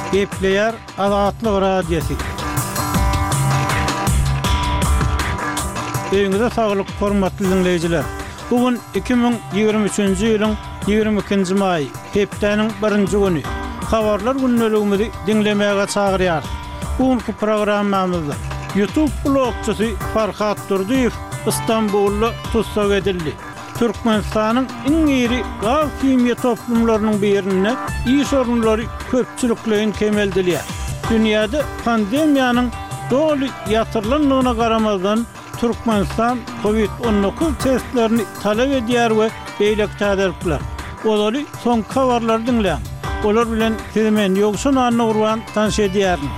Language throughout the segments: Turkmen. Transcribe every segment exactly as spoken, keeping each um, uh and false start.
Gepleyer Azatlyk Radiosu. Öňüňizde saglyk, hormatly dinleýijiler. Bugün iki bin ýygrimi üçünji ýylyň ýygrimi ikinji maý, hepdeniň birinji güni. Habarlar günneligimizi dinlemäge çagyrýar. Bugünkü programmamyzda YouTube blogçysy Farhat Durdiýew İstanbulda tutsak edildi. Türkmenistanyň iň iri gaz kimya toplumlarynyň birine iyi sorunlary köpçüliklerin kemeldilýär. Dünýäde pandemiýanyň doly ýatyrlanlygyna garamazdan Türkmenistan Covid on dokuz testlerini talep edýär we beýlek täderipler. Olary soň habarlar dinleýän. Olar bilen hemen ýogşun anny urwan tanış edýärin.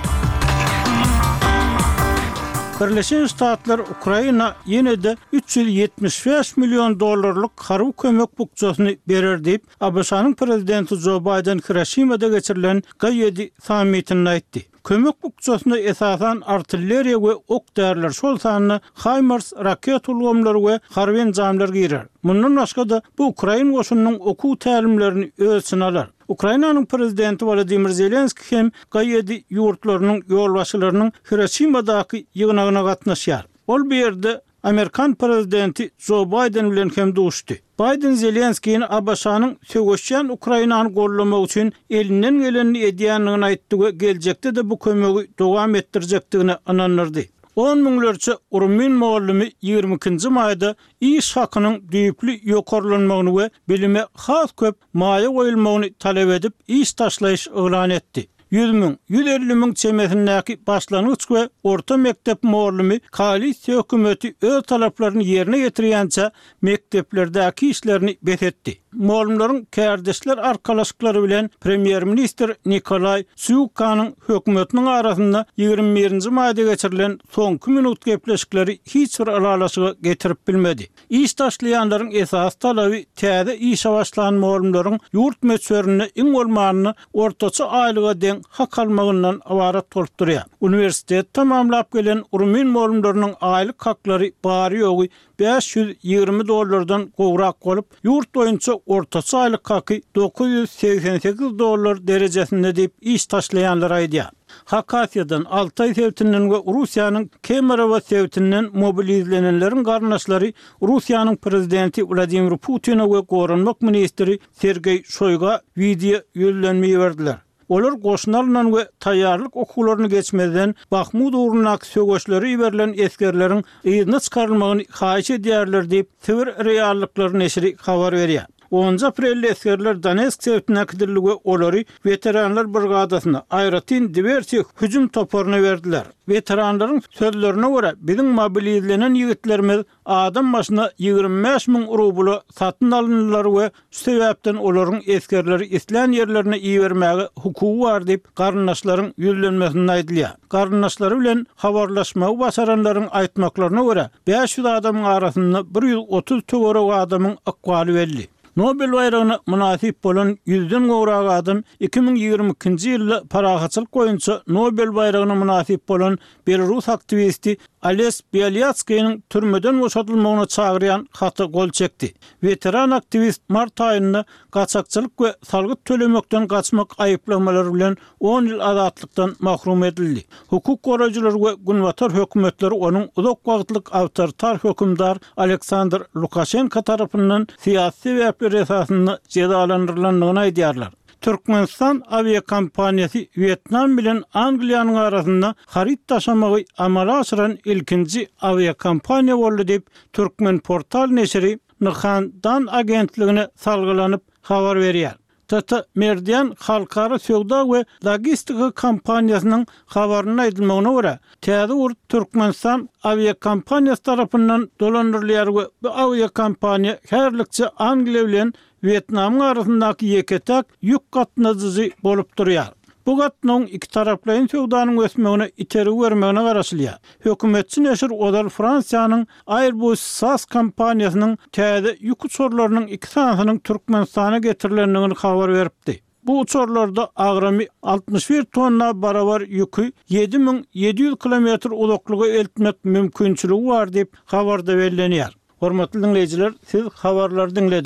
Birleşen Ştatlar Ukraina ýene-de üç yüz ýetmiş beş milyon dollarlyk harby kömek bukçasyny berer diýip A B Ş'nyň prezidenti Joe Biden Hiroşimada geçirilen G ýedi sammitinde aýtdy. Kömek bukçasyna esasan artilleriya we ok därler şol sanyny HIMARS raket ulgamlary we harby enjamlar girer. Mundan başga da bu Ukraina goşunynyň okuw tälimlerini ölçüne alar. Ukrainanyň prezidenti Volodymyr Zelenski hem G ýedi ýurtlarynyň ýolbaşçylarynyň Hiroşimadaky ýygnagyna gatnaşýar. Ol bu ýerde Amerikan prezidenti Joe Biden bilen hem duşdy. Biden Zelenskiň A B Ş'nyň söwüşýän Ukrainany gollamak üçin elinden geleni edýänligini aýtdy we geljekde de bu kömegi dowam etdirjekdigini anandyrdy. on miňlerçe Urmin muallimi ýygrimi ikinji maýda iş hakynyň düýpli ýokarlanmagyny we bilime has köp maýa goýulmagyny talep edip iş taşlaýyş elan etdi. yüz miň, yüz elli miň çemesindäki başlanyç we orta mektep muallimi koalisiýa hökümeti öz talaplaryny ýerine getirýänçe mekteplerdäki işlerini bethetdi. Muallimlaryň kärdeşler arkalaşyklary bilen premier minister Nikolay Syukanyň hökümetiniň arasynda ýygrimi birinji maýda geçirilen soňky minut gepleşikleri hiç bir alalaşyga getirip bilmedi. İş taşlaýanlaryň esas talaby täze iş başlayan muallimlaryň ýurt meçberine iň bolmagyny ortaça aýlyga deň hak almagyndan awarat bolup durýar. Uniwersitet tamamlap gelen Urmin muallimlarynyň aýlyk haklary bary ýogy beş yüz ýygrimi dollardan gowrak bolup, ýurt boýunça ortaça aýlyk haky dokuz yüz seksen sekiz dollar derejesinde diýip iş taşlaýanlar aýdýar. Hakasiýadan Altay Sewtinden we Russiýanyň Kemerowa Sewtinden mobilizlenenleriň garnaşlary Russiýanyň prezidenti Vladimir Putina we Gorunmak ministri Sergey Shoyga video ýönelenmeyi berdiler. Olar goşnarynyň we taýýarlyk okuwlaryny geçmeden Bahmut uğrunak söwüşleri ýiberilen eskerleriň ýygyny çykarylmagyny haýyş edýärler diýip Sibir reallyklary neşri habar berýär. onuncu aprelde eskerler Donetsk sewtine kidirli we olary veteranlar brigadasyna aýratyn diversiýa hüjüm toparyny berdiler. Veteranlaryň sözlerine görä biziň mobilizlenen ýigitlerimiz adam başyna ýygrimi beş miň rubly satyn alyndylar we şu sebäpden olaryň eskerleri islan ýerlerine ýibermäge hukugy bar diýip garnaşlaryň ýüzlenmesini aýdylýar. Garnaşlary bilen habarlaşmagy başaranlaryň aýtmaklaryna görä beş yüz adamyň arasynda bir yüz otuz töwerek adamyň akwaly belli. Nobel bayragyna munasip bolan yüzden gowrak adam iki bin ýygrimi ikinji ýylda parahatçylyk boýunça Nobel bayragyna munasip bolan Belarus aktivisti Ales Bialyatskyň türmeden boşatylmagyna çagyrýan haty gol çekdi. Veteran aktivist mart aýynda gaçakçylyk we salgyt tölemekden gaçmak aýyplanmalary bilen on ýyl azatlykdan mahrum edildi. Hukuk goraýjylar we günwatar hökümetleri onuň uzak wagtlyk awtoritar hökümdar Aleksandr Lukashenko tarapyndan syýasy sebäpler esasynda cezalandyrylanyny aýdýarlar. Türkmenistan aviakompaniýasy Vietnam bilen Angliýanyň arasynda harit taşamagy amala aşyran ilkinji aviakompaniýa boldy diýip Türkmen portal neşri Nurhandan agentligine salgylanyp habar berýär. Tata Merdian Halkara Söwda we Logistika kompaniýasynyň habaryna aýdylmagyna görä, täze urt Türkmenistan aviakompaniýasy tarapyndan dolandyrylýar we bu aviakompaniýa herlikçe Angliýa bilen Vietnamyň arasyndaky ýeketek ýük gatnaşyjy bolup durýar. Bu gatnaşyň iki taraplaryň söwdanyň ösmegine iteri bermegine garaşylýar. Hökümetçi neşir odal Fransiýanyň Airbus S A S kompaniýasynyň täze ýük uçurlarynyň iki sanatynyň Türkmenistana getirilendigini habar beripdi. Bu uçurlarda agramy altmış bir tonna barabar ýükü yedi miň yedi yüz kilometr uzaklyga eltmek mümkinçiligi bar diýip habarda bellenýär. Hormatly dinleyijiler, siz habarlary dinlediniz.